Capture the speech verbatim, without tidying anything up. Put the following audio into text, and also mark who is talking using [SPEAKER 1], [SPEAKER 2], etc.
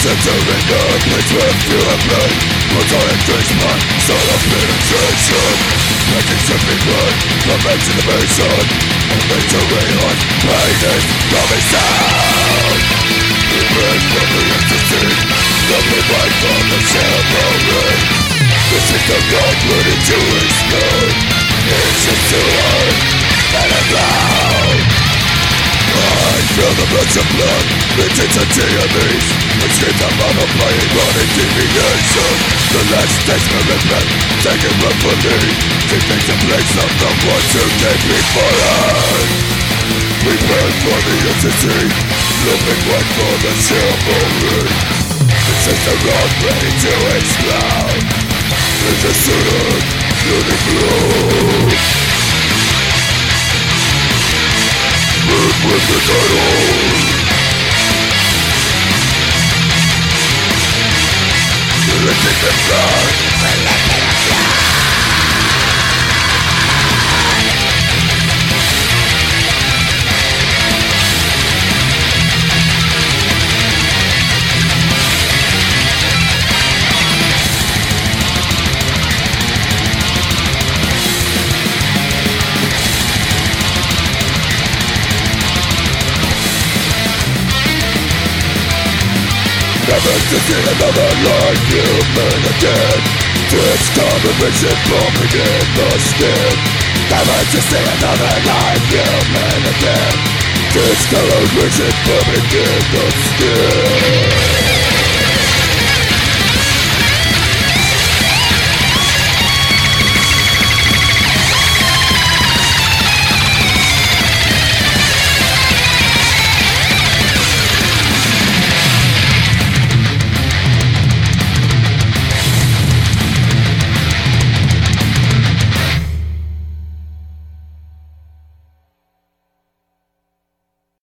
[SPEAKER 1] Entering the place where fear and pain will die and trace my soul of penetration. Making something blood from anticipation. Entering on pain is coming sound. We break from the ecstasy, nothing right from the ceremony. This is the God ready to explode. It's just too hard, let it blow. I feel the blood of blood, it intensity of these. The screams of mama playing running deviation. The last taste of regret, taking room for me. She takes the place of the ones who gave me fire. We burn for the entity, looking right for the ceremony. This is the road ready to explode. It's a sudden, bloody blue. Burn with the title. Let it fly. Let it fly. Never to see another life human again. This common vision bumping in the skin. Never to see another life human again. This common vision bumping in the skin.